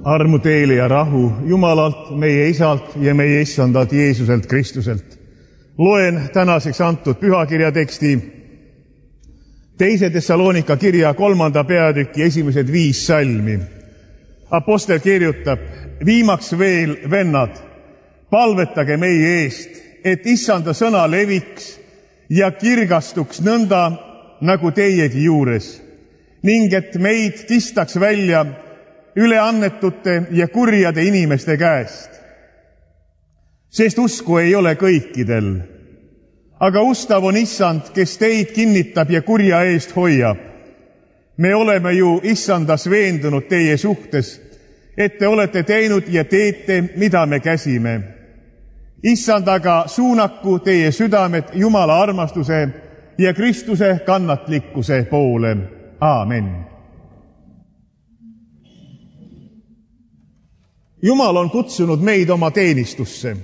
Armu teile ja rahu Jumalalt, meie Isalt ja meie Issandalt Jeesuselt Kristuselt. Loen tänaseks antud pühakirja teksti 2. Tessaloonika kirja 3. peatüki esimesed 5 salmi. Apostel kirjutab: viimaks veel, vennad, palvetage meie eest, et Issanda sõna leviks ja kirgastuks nõnda nagu teiegi juures, ning et meid kistaks välja üleannetute ja kurjade inimeste käest. Sest usku ei ole kõikidel, aga ustav on Issand, kes teid kinnitab ja kurja eest hoiab. Me oleme ju Issandas veendunud teie suhtes, et te olete teinud ja teete, mida me käsime. Issand aga suunaku teie südamed Jumala armastuse ja Kristuse kannatlikkuse poole. Aamen. Jumal on kutsunud meid oma teenistusse.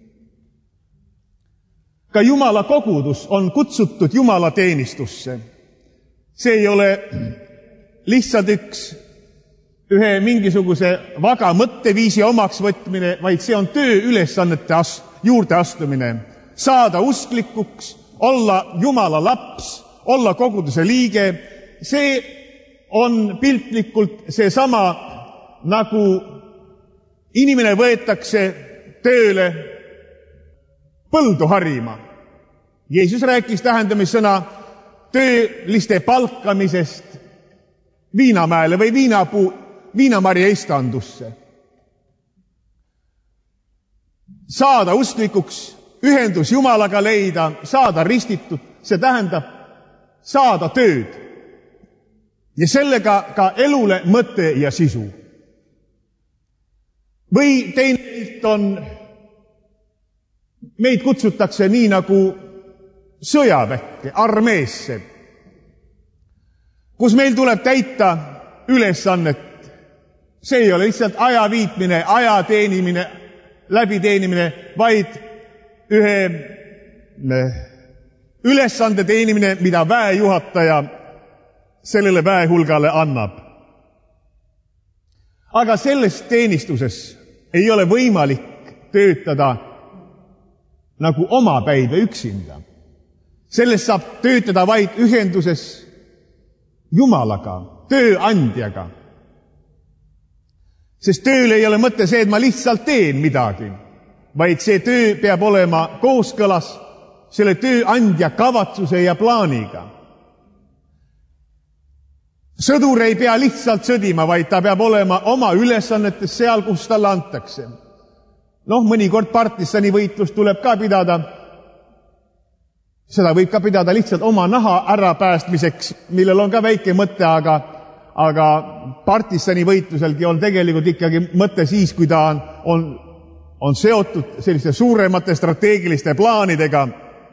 Ka Jumala kogudus on kutsutud Jumala teenistusse. See ei ole lihtsalt ühe mingisuguse vaga mõtteviisi omaks võtmine, vaid see on tööülesannete juurde astumine. Saada usklikuks, olla Jumala laps, olla koguduse liige. See on piltlikult seesama, nagu inimene võetakse tööle põldu harima. Jeesus rääkis tähendamissõna tööliste palkamisest viinamäele või viinamarja istandusse. Saada usklikuks, ühendus Jumalaga leida, saada ristitud, see tähendab saada tööd. Ja sellega ka elule mõte ja sisu. Või teine on, meid kutsutakse nii nagu sõjaväkke, armeesse, kus meil tuleb täita ülesannet. See ei ole lihtsalt aja viitmine, aja teenimine, läbiteenimine, vaid ühe ülesande teenimine, mida väejuhataja sellele väehulgale annab. Aga selles teenistuses ei ole võimalik töötada nagu omapäi või üksinda. Selles saab töötada vaid ühenduses Jumalaga, tööandjaga. Sest tööl ei ole mõte see, et ma lihtsalt teen midagi, vaid see töö peab olema kooskõlas selle tööandja kavatsuse ja plaaniga. Sõdur ei pea lihtsalt sõdima, vaid ta peab olema oma ülesannetes seal, kus talle antakse. Mõnikord partisani võitlust tuleb ka pidada. Seda võib ka pidada lihtsalt oma naha ärapäästmiseks, millel on ka väike mõte, aga partisani võitluselgi on tegelikult ikkagi mõte siis, kui ta on seotud selliste suuremate strateegiliste plaanidega.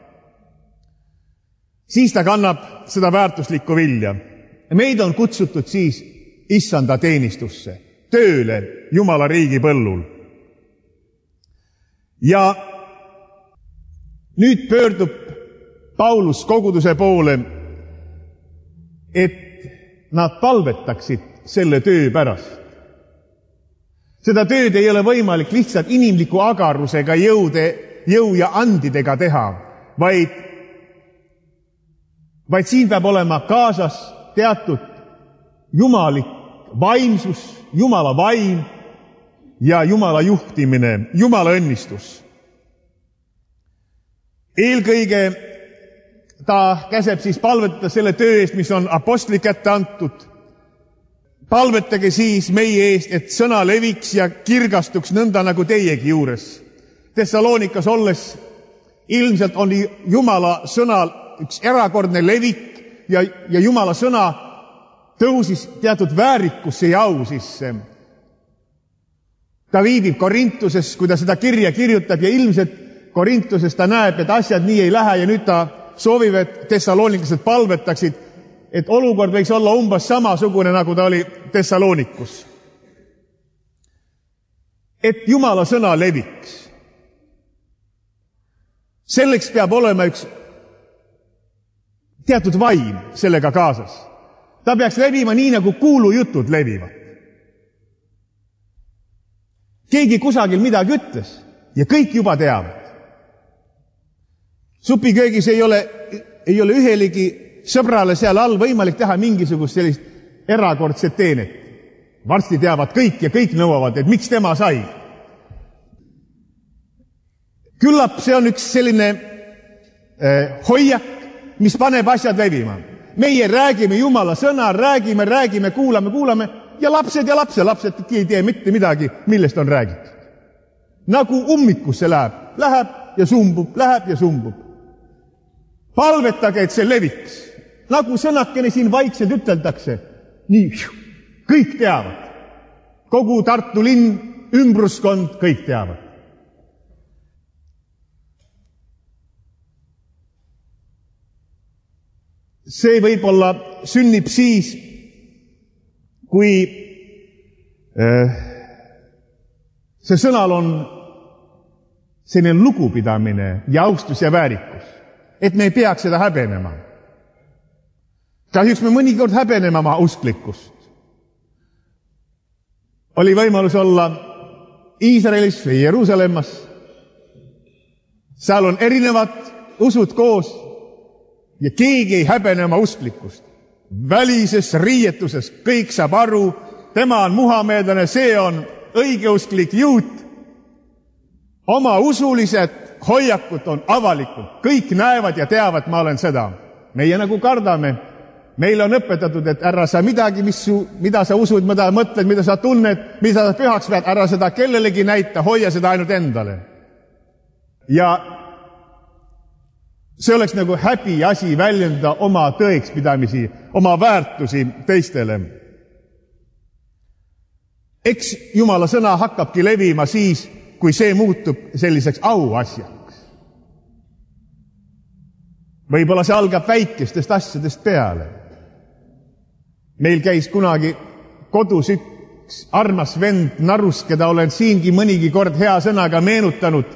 Siis ta kannab seda väärtuslikku vilja. Meid on kutsutud siis Issanda teenistusse, tööle Jumala riigi põllul. Ja nüüd pöördub Paulus koguduse poole, et nad palvetaksid selle töö pärast. Seda tööd ei ole võimalik lihtsalt inimliku agarusega jõu ja andidega teha, vaid siin peab olema kaasas teatud jumalik vaimsus, Jumala vaim ja Jumala juhtimine, Jumala õnnistus. Eelkõige ta käseb siis palvetada selle töö eest, mis on apostli kätte antud. Palvetage siis meie eest, et sõna leviks ja kirgastuks nõnda nagu teiegi juures. Thessaloonikas olles ilmselt on Jumala sõna üks erakordne levik ja Jumala sõna tõusis teatud väärikusse ja au sisse. Ta viibib Korintuses, kui ta seda kirja kirjutab, ja ilmselt Korintuses ta näeb, et asjad nii ei lähe, ja nüüd ta soovib, et Thessalooniklased palvetaksid, et olukord võiks olla umbes samasugune, nagu ta oli Thessaloonikus. Et Jumala sõna leviks. Selleks peab olema üks teatud vaim sellega kaasas. Ta peaks levima nii, nagu kuulujutud levivad. keegi kusagil midagi ütles ja kõik juba teavad. Supiköögis ei ole ühelegi sõbrale seal all võimalik teha mingisugust sellist erakordset teenet. Varsti teavad kõik ja kõik nõuavad, et miks tema sai. Küllap see on üks selline hoiak, mis paneb asjad levima. Meie räägime Jumala sõna, räägime, kuulame ja lapsed ei tee mitte midagi, millest on räägitud. Nagu ummikusse läheb ja sumbub. Palvetage, et see leviks. Nagu sõnakene siin vaikselt üteldakse. Nii, kõik teavad. Kogu Tartu linn, ümbruskond, kõik teavad. See võib-olla sünnib siis, kui see sõnal on selline lugupidamine ja austus ja väärikus, et me ei peaks seda häbenema. Kahjuks me mõnikord häbeneme oma usklikkust. Oli võimalus olla Iisraelis või Jeruusalemmas. Seal on erinevad usud koos ja keegi ei häbene oma usklikkust. Välises riietuses kõik saab aru, tema on muhamedlane, see on õigeusklik juut. Oma usulised hoiakud on avalikud. Kõik näevad ja teavad, ma olen seda. Meie nagu kardame. Meil on õpetatud, et ära sa midagi, mida sa usud, mida mõtled, mida sa tunned, mida sa pühaks pead, ära seda kellelegi näita, hoia seda ainult endale. Ja see oleks nagu häbi asi väljendada oma tõekspidamisi, oma väärtusi teistele. Eks Jumala sõna hakkabki levima siis, kui see muutub selliseks auasjaks. Võib-olla see algab väikestest asjadest peale. Meil käis kunagi kodus üks armas vend Narus, keda olen siingi mõnigi kord hea sõnaga meenutanud.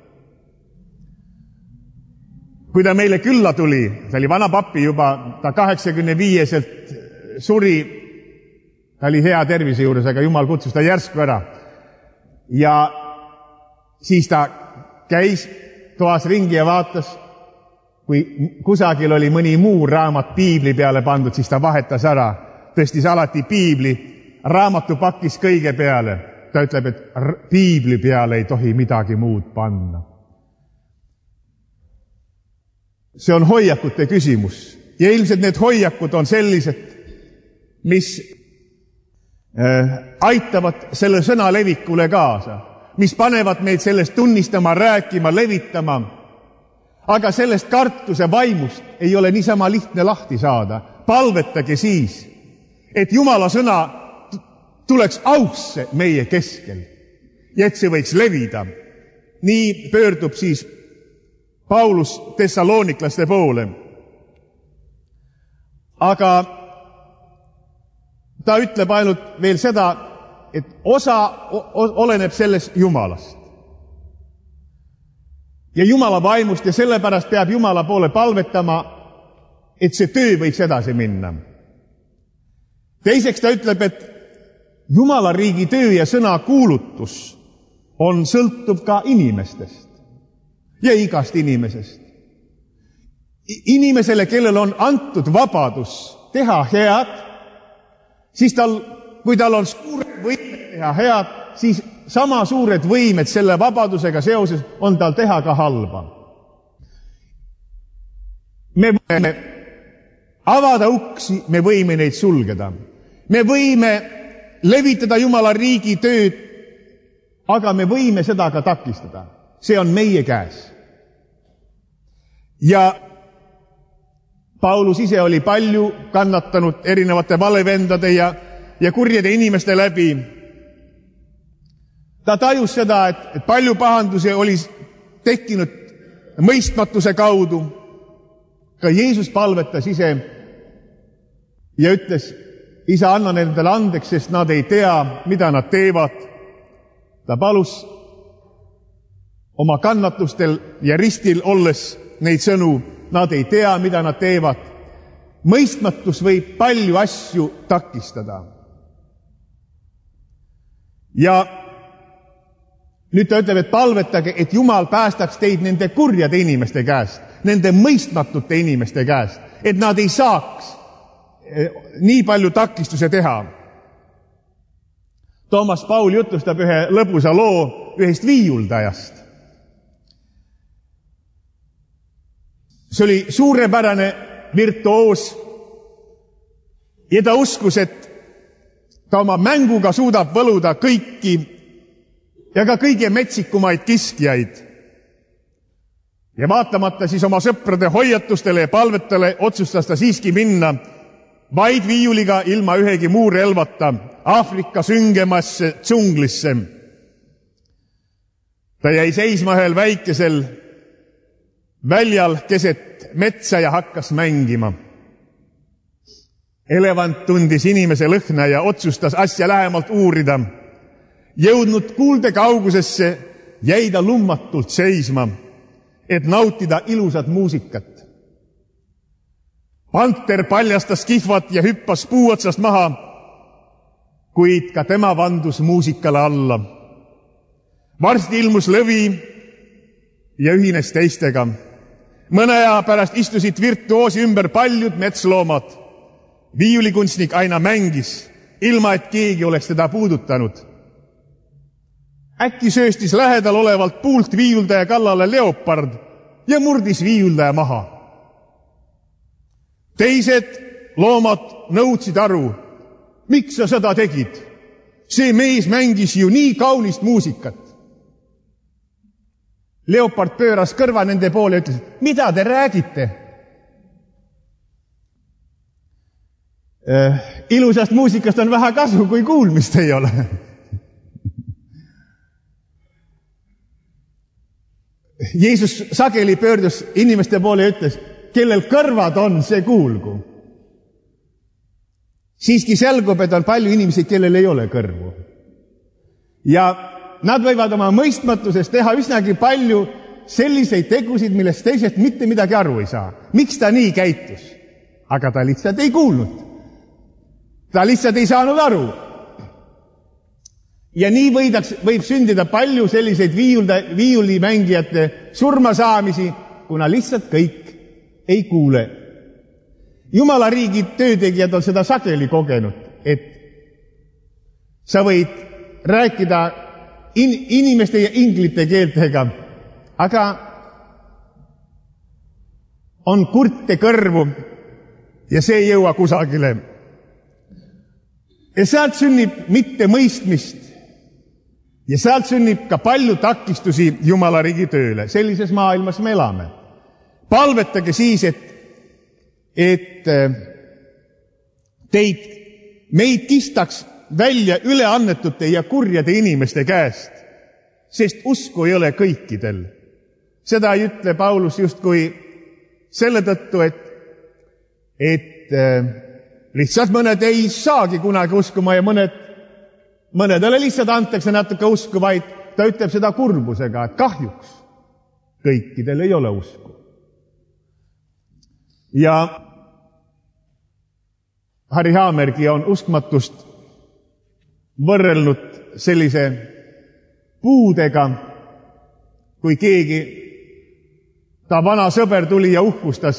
Kui ta meile külla tuli, ta oli vana papi juba, ta 85-selt suri, ta oli hea tervise juures, aga Jumal kutsus ta järsku ära. Ja siis ta käis toas ringi ja vaatas, kui kusagil oli mõni muu raamat piibli peale pandud, siis ta vahetas ära, tõstis alati piibli raamatupakis kõige peale. Ta ütleb, et piibli peale ei tohi midagi muud panna. See on hoiakute küsimus. Ja ilmselt need hoiakud on sellised, mis aitavad selle sõna levikule kaasa, mis panevad meid sellest tunnistama, rääkima, levitama. Aga sellest kartuse vaimust ei ole niisama lihtne lahti saada. Palvetage siis, et Jumala sõna tuleks ausse meie keskel ja et see võiks levida. Nii pöördub siis Paulus tessalooniklaste poole. Aga ta ütleb ainult veel seda, et osa oleneb sellest Jumalast. Ja Jumala vaimust ja sellepärast peab Jumala poole palvetama, et see töö võiks edasi minna. Teiseks ta ütleb, et Jumala riigi töö ja sõna kuulutus sõltub ka inimestest ja igast inimesest. Inimesele, kellel on antud vabadus teha head, siis kui tal on suured võimed teha head, siis sama suured võimed selle vabadusega seoses on tal teha ka halba. Me võime avada uksi, me võime neid sulgeda. Me võime levitada Jumala riigi tööd, aga me võime seda ka takistada. See on meie käes. Ja Paulus ise oli palju kannatanud erinevate valevendade ja kurjade inimeste läbi. Ta tajus seda, et palju pahandusi oli tekkinud mõistmatuse kaudu. Ka Jeesus palvetas ise ja ütles, Isa, anna nendele andeks, sest nad ei tea, mida nad teevad. Ta palus oma kannatustel ja ristil olles neid sõnu, nad ei tea, mida nad teevad. Mõistmatus võib palju asju takistada. Ja Nüüd ta ütleb, et palvetage, et Jumal päästaks teid nende kurjade inimeste käest, nende mõistmatute inimeste käest, et nad ei saaks nii palju takistuse teha. Toomas Paul jutustab ühe lõbusa loo ühest viiuldajast. See oli suurepärane virtuoos ja ta uskus, et ta oma mänguga suudab võluda kõiki ja ka kõige metsikumaid kiskjaid. Ja vaatamata siis oma sõprade hoiatustele ja palvetele otsustas ta siiski minna vaid viiuliga ilma ühegi muu relvata Aafrika süngemasse džunglisse. Ta jäi seisma ühel väikesel väljal keset metsa ja hakkas mängima. Elevant tundis inimese lõhna ja otsustas asja lähemalt uurida. Jõudnud kuulde kaugusesse jäi ta lummatult seisma, et nautida ilusat muusikat. Panter paljastas kihvat ja hüppas puu otsast maha, kuid ka tema vandus muusikale alla. Varsti ilmus lõvi ja ühines teistega. Mõne aja pärast istusid virtuoosi ümber paljud metsloomad. Viiulikunstnik aina mängis, ilma et keegi oleks teda puudutanud. Äkki sööstis lähedal olevalt puult viiuldaja kallale leopard ja murdis viiuldaja maha. Teised loomad nõudsid aru, miks sa seda tegid? See mees mängis ju nii kaunist muusikat. Leopard pööras kõrva nende poole ja ütles, mida te räägite? Ilusast muusikast on vähe kasu, kui kuulmist ei ole. Jeesus sageli pöördus inimeste poole ja ütles, kellel kõrvad on, see kuulgu. Siiski selgub, et on palju inimesi, kellel ei ole kõrvu. Ja nad võivad oma mõistmatuses teha üsnagi palju selliseid tegusid, millest teisest mitte midagi aru ei saa. Miks ta nii käitus? Aga ta lihtsalt ei kuulnud. Ta lihtsalt ei saanud aru. Ja nii võib sündida palju selliseid viiulimängijate surmasaamisi, kuna lihtsalt kõik ei kuule. Jumala riigi töötegijad on seda sageli kogenud, et sa võid rääkida inimeste ja inglite keeltega, aga on kurte kõrvu ja see ei jõua kusagile. Ja sealt sünnib mitte mõistmist ja sealt sünnib ka palju takistusi Jumala riigi tööle. Sellises maailmas me elame. Palvetage siis, et meid kistaks välja üleannetute ja kurjade inimeste käest, sest usku ei ole kõikidel. Seda ei ütle Paulus justkui selle tõttu, et lihtsalt mõned ei saagi kunagi uskuma ja mõnedele lihtsalt antakse natuke usku, vaid ta ütleb seda kurbusega, et kahjuks kõikidel ei ole usku. Ja Harri Haamergi on uskmatust võrrelnud sellise puudega, kui keegi, ta vana sõber tuli ja uhkustas,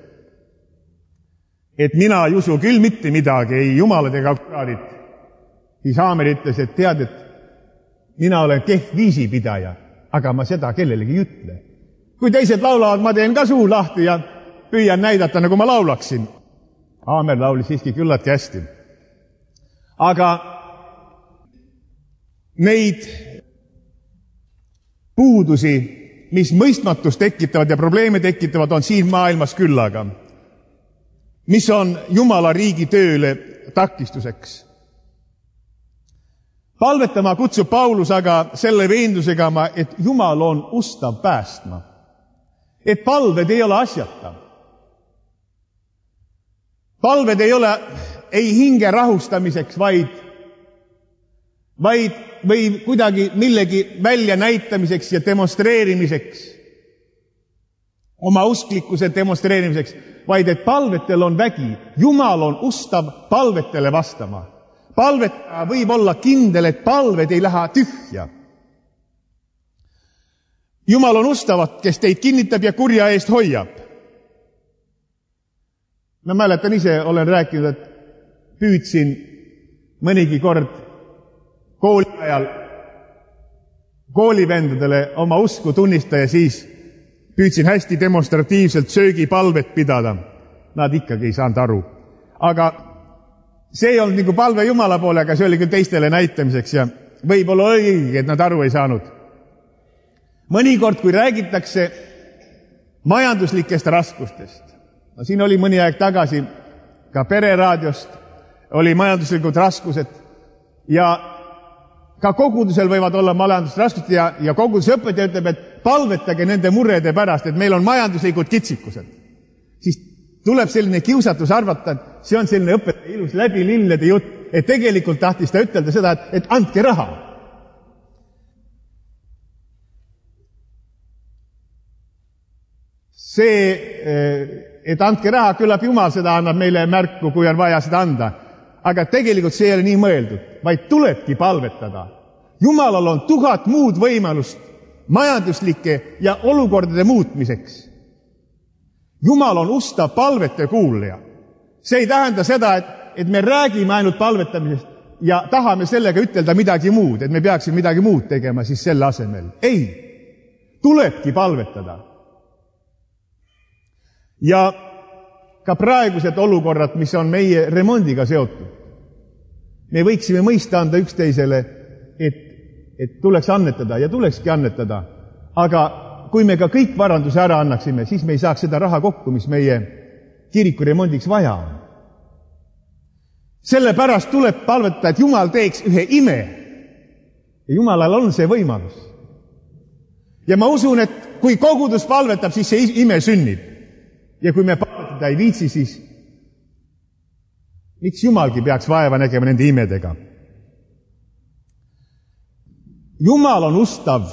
et mina ei usu küll mitte midagi, ei jumalad ega kuradid. Siis Haamer ütles, et tead, et mina olen kehv viisipidaja, aga ma seda kellelegi ei ütle. Kui teised laulavad, ma teen ka suu lahti ja püüan näidata, nagu ma laulaksin. Haamer laulis siiski küllaltki hästi. Aga neid puudusi, mis mõistmatust tekitavad ja probleeme tekitavad, on siin maailmas küllaga, mis on Jumala riigi tööle takistuseks. Palvetama kutsub Paulus aga selle veendusega, et Jumal on ustav päästma. Et palved ei ole asjata. Palved ei ole ei hinge rahustamiseks, või kuidagi millegi välja näitamiseks ja demonstreerimiseks, oma usklikkuse demonstreerimiseks, vaid et palvetel on vägi. Jumal on ustav palvetele vastama. Palvetaja võib olla kindel, et palved ei lähe tühja. Jumal on ustavat, kes teid kinnitab ja kurja eest hoiab. Ma mäletan ise, olen rääkinud, et püüdsin mõnigi kord kooli ajal koolivendadele oma usku tunnistada ja siis püüdsin hästi demonstratiivselt söögipalvet pidada. Nad ikkagi ei saanud aru. Aga see ei olnud nagu palve Jumala poole, aga see oli küll teistele näitamiseks ja võib-olla õige, et nad aru ei saanud. Mõnikord, kui räägitakse majanduslikest raskustest, no siin oli mõni aeg tagasi ka Pereraadiost, oli majanduslikud raskused ja ka kogudusel võivad olla majandusraskused ja koguduse õpetaja ütleb, et palvetage nende murede pärast, et meil on majanduslikud kitsikused. Siis tuleb selline kiusatus arvata, et see on selline õpetaja ilus läbi lillede jutt, et tegelikult tahtis ta ütelda seda, et andke raha. See, et andke raha, küllap Jumal seda annab meile märku, kui on vaja seda anda. Aga tegelikult see ei ole nii mõeldud, vaid tulebki palvetada. Jumalal on 1000 muud võimalust majanduslike ja olukordade muutmiseks. Jumal on ustav palvete kuulaja. See ei tähenda seda, et me räägime ainult palvetamisest ja tahame sellega ütelda midagi muud, et me peaksime midagi muud tegema siis selle asemel. Ei, tulebki palvetada. Ja ka praegused olukorrad, mis on meie remondiga seotud. Me võiksime mõista anda üksteisele, et tuleks annetada ja tulekski annetada. Aga kui me ka kõik varanduse ära annaksime, siis me ei saaks seda raha kokku, mis meie kiriku remondiks vaja on. Sellepärast tuleb palvetada, et Jumal teeks ühe ime. Ja Jumalal on see võimalus. Ja ma usun, et kui kogudus palvetab, siis see ime sünnib. Ja kui me palvetada ei viitsi, siis miks Jumalgi peaks vaeva nägema nende imedega? Jumal on ustav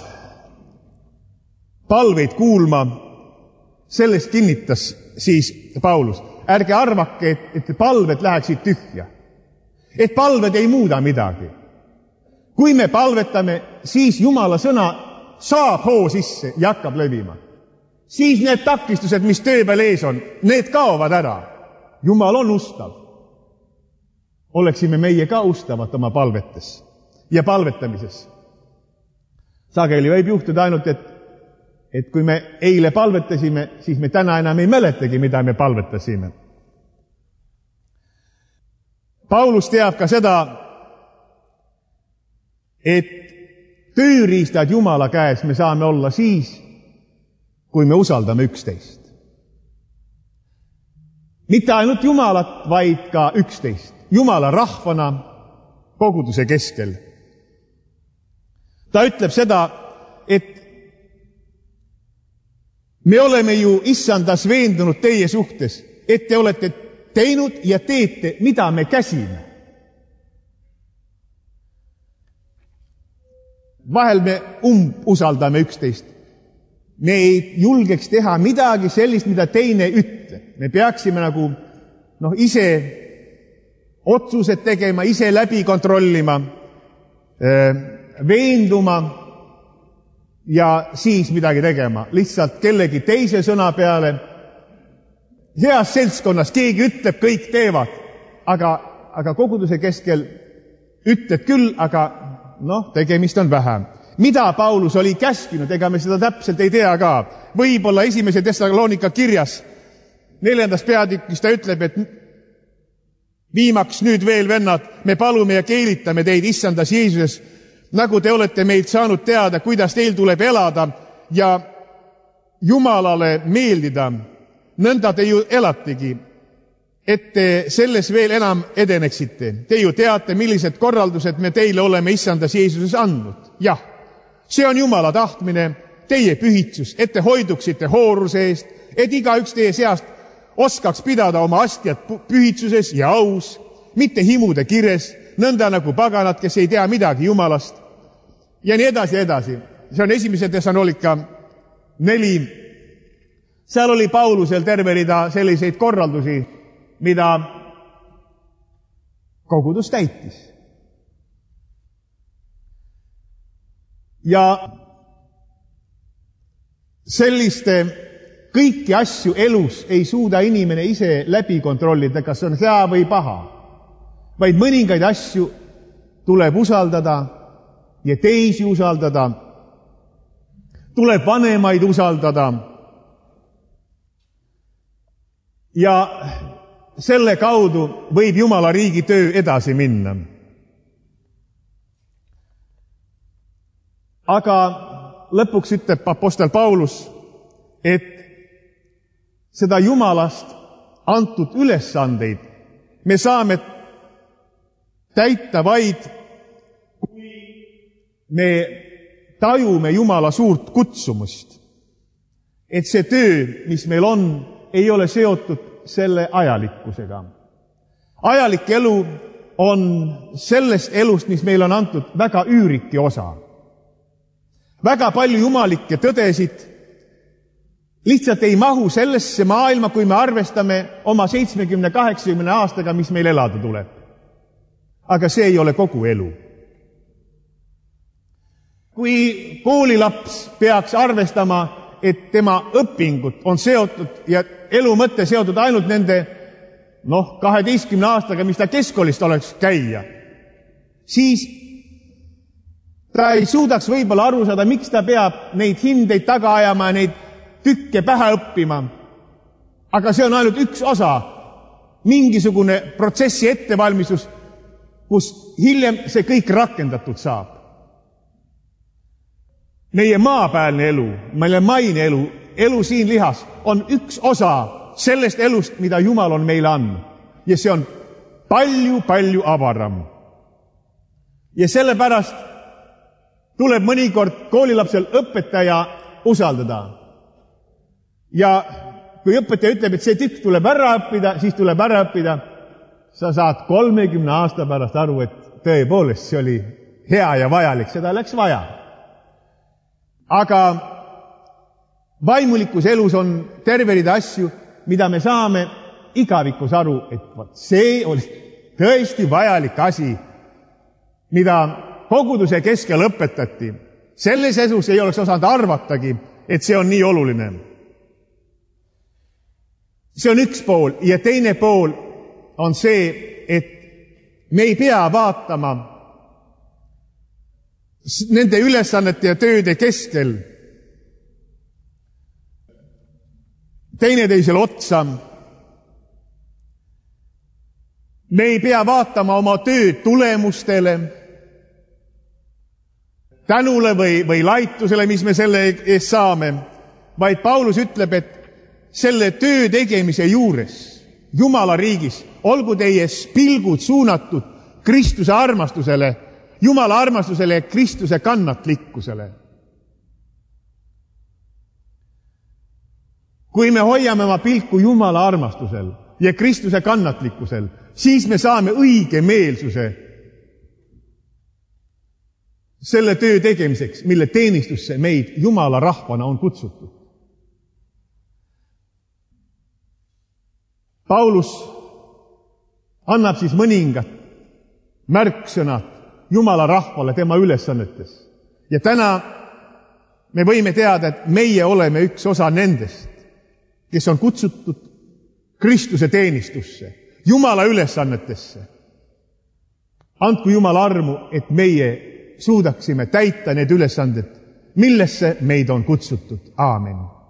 palveid kuulma, sellest kinnitas siis Paulus. Ärge arvake, et palved läheksid tühja. Et palved ei muuda midagi. Kui me palvetame, siis Jumala sõna saab hoo sisse ja hakkab levima. Siis need takistused, mis töö peal ees on, need kaovad ära. Jumal on ustav. Oleksime meie ka ustavad oma palvetes ja palvetamises. Sageli võib juhtuda ainult, et kui me eile palvetasime, siis me täna enam ei mäletagi, mida me palvetasime. Paulus teab ka seda, et tööriistad Jumala käes me saame olla siis, kui me usaldame üksteist. Mitte ainult Jumalat, vaid ka üksteist. Jumala rahvana koguduse keskel. Ta ütleb seda, et me oleme ju issandas veendunud teie suhtes, et te olete teinud ja teete, mida me käsime. Vahel me usaldame üksteist. Me ei julgeks teha midagi sellist, mida teine ütleb. Me peaksime ise otsused tegema, ise läbi kontrollima, veenduma ja siis midagi tegema. Lihtsalt kellegi teise sõna peale. Heas seltskonnas keegi ütleb, kõik teevad, aga koguduse keskel ütleb küll, aga tegemist on vähem. Mida Paulus oli käskinud, ega me seda täpselt ei tea ka. Võib-olla 1. Tessaloonika kirjas 4. peatükis ta ütleb, et viimaks nüüd veel, vennad, me palume ja keelitame teid issandas Jeesuses, nagu te olete meilt saanud teada, kuidas teil tuleb elada ja Jumalale meeldida. Nõnda te ju elategi, et te selles veel enam edeneksite. Te ju teate, millised korraldused me teile oleme issandas Jeesuses andnud. Jah, see on Jumala tahtmine, teie pühitsus, et te hoiduksite hooruse eest, et igaüks teie seast oskaks pidada oma astjat pühitsuses ja aus, mitte himude kires, nõnda nagu paganad, kes ei tea midagi Jumalast. Ja nii edasi ja edasi. See on 1. Tessaloonika 4. Seal oli Paulusel terve rida selliseid korraldusi, mida kogudus täitis. Ja selliste kõiki asju elus ei suuda inimene ise läbi kontrollida, kas on hea või paha, vaid mõningaid asju tuleb usaldada ja teisi usaldada, tuleb vanemaid usaldada ja selle kaudu võib Jumala riigi töö edasi minna. Aga lõpuks ütleb apostel Paulus, et seda Jumalast antud ülesandeid me saame täita vaid, kui me tajume Jumala suurt kutsumust. Et see töö, mis meil on, ei ole seotud selle ajalikkusega. Ajalik elu on sellest elust, mis meil on antud, väga üüriti osa. Väga palju jumalikke tõdesid lihtsalt ei mahu sellesse maailma, kui me arvestame oma 70-80 aastaga, mis meil elada tuleb. Aga see ei ole kogu elu. Kui koolilaps peaks arvestama, et tema õpingud on seotud ja elu mõte seotud ainult nende 12 aastaga, mis ta keskkoolist oleks käia, siis ta ei suudaks võib-olla aru saada, miks ta peab neid hindeid taga ajama ja neid tükke pähe õppima. Aga see on ainult üks osa, mingisugune protsessi ettevalmistus, kus hiljem see kõik rakendatud saab. Meie maapäälne elu, meie maine elu, elu siin lihas on üks osa sellest elust, mida Jumal on meile andnud. Ja see on palju avaram. Ja sellepärast tuleb mõnikord koolilapsel õpetaja usaldada. Ja kui õpetaja ütleb, et see tükk tuleb ära õppida, siis tuleb ära õppida. Sa saad 30 aasta pärast aru, et tõepoolest see oli hea ja vajalik, seda läks vaja. Aga vaimulikus elus on terve rida asju, mida me saame igavikus aru, et see oli tõesti vajalik asi, mida koguduse keskel õpetati. Selles elus ei oleks osanud arvatagi, et see on nii oluline. See on üks pool ja teine pool on see, et me ei pea vaatama nende ülesannete ja tööde keskel teineteisele otsa. Me ei pea vaatama oma töö tulemustele, tänule või laitusele, mis me selle eest saame, vaid Paulus ütleb, et selle töö tegemise juures Jumala riigis olgu teie pilgud suunatud Kristuse armastusele, Jumala armastusele ja Kristuse kannatlikkusele. Kui me hoiame oma pilku Jumala armastusel ja Kristuse kannatlikkusel, siis me saame õige meelsuse selle töö tegemiseks, mille teenistusse meid Jumala rahvana on kutsutud. Paulus annab siis mõningad märksõnad Jumala rahvale tema ülesannetes. Ja täna me võime teada, et meie oleme üks osa nendest, kes on kutsutud Kristuse teenistusse, Jumala ülesannetesse. Andku Jumala armu, et meie suudaksime täita need ülesanded, millesse meid on kutsutud. Aamen.